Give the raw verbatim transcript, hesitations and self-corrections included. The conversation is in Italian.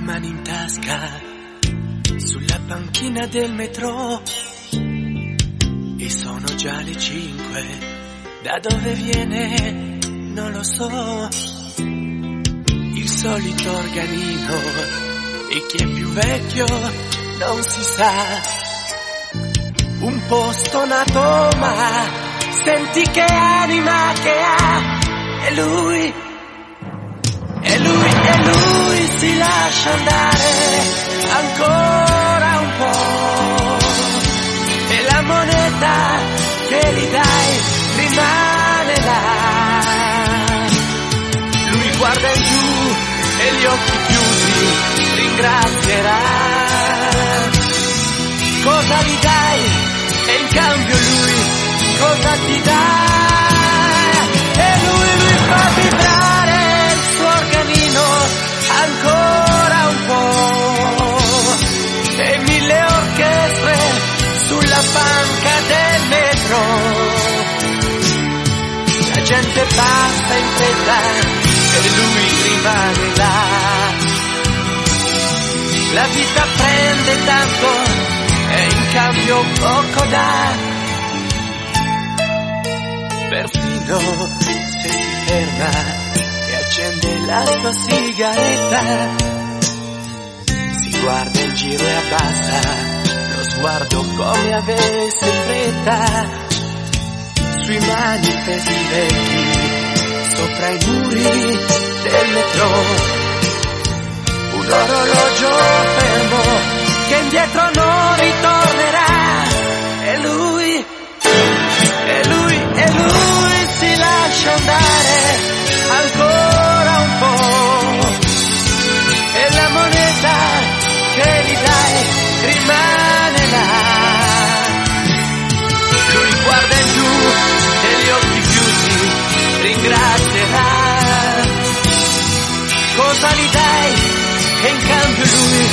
mani in tasca, sulla panchina del metro, e sono già le cinque. Da dove viene non lo so, il solito organino, e chi è più vecchio non si sa. Un posto nato, ma senti che anima che ha, e lui, e lui, e lui si lascia andare ancora un po', e la moneta che gli dai rimane là. Lui guarda in giù e gli occhi chiusi ringrazierà. Cosa gli dai e in cambio lui cosa ti dà? E lui, lui fa vibrare il suo organino ancora un po', e mille orchestre sulla panca del metro. La gente passa in fretta e lui rimane là. La vita prende tanto e in cambio poco dà. Perfino se si ferma e accende la sua sigaretta, si guarda in giro e abbassa lo sguardo come avesse fretta. Sui manifesti vecchi, sopra i muri del metro, un orologio fermo che indietro non ritornerà. E lui, e lui, e lui si lascia andare ancora un po', e la moneta che gli dai rimane là. Lui guarda in giù e gli occhi chiusi ringrazierà. Cosa gli dai e in cambio lui